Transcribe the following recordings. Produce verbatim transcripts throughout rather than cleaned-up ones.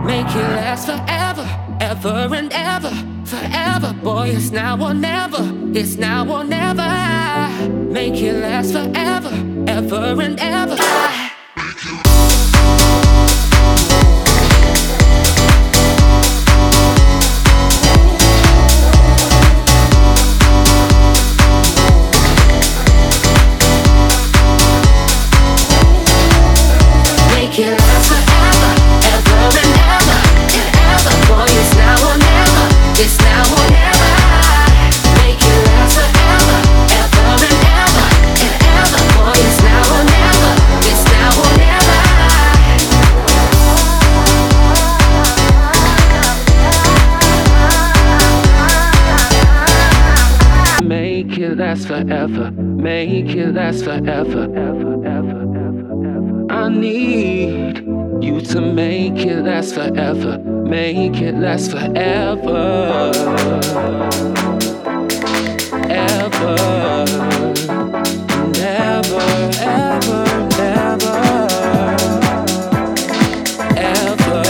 Make it last forever, ever and ever, forever. Boy, it's now or never, it's now or never. Make it last forever, ever and ever. Make it last forever, ever and ever, and ever. Boy, it's now or never, it's now or never. Make it last forever, ever and ever, and ever. Boy, it's now or never, it's now or never. Make it last forever, make it last forever, ever, ever, ever, ever. I need you to make it last forever, make it last forever, ever, never, ever, never, ever.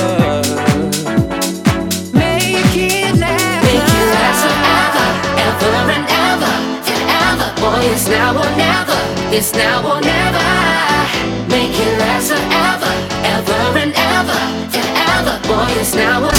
Make it last, make it last forever, ever and ever, and ever. Boy, it's now or never, it's now or never. Make it last forever, ever and ever, and ever. Boy, it's now or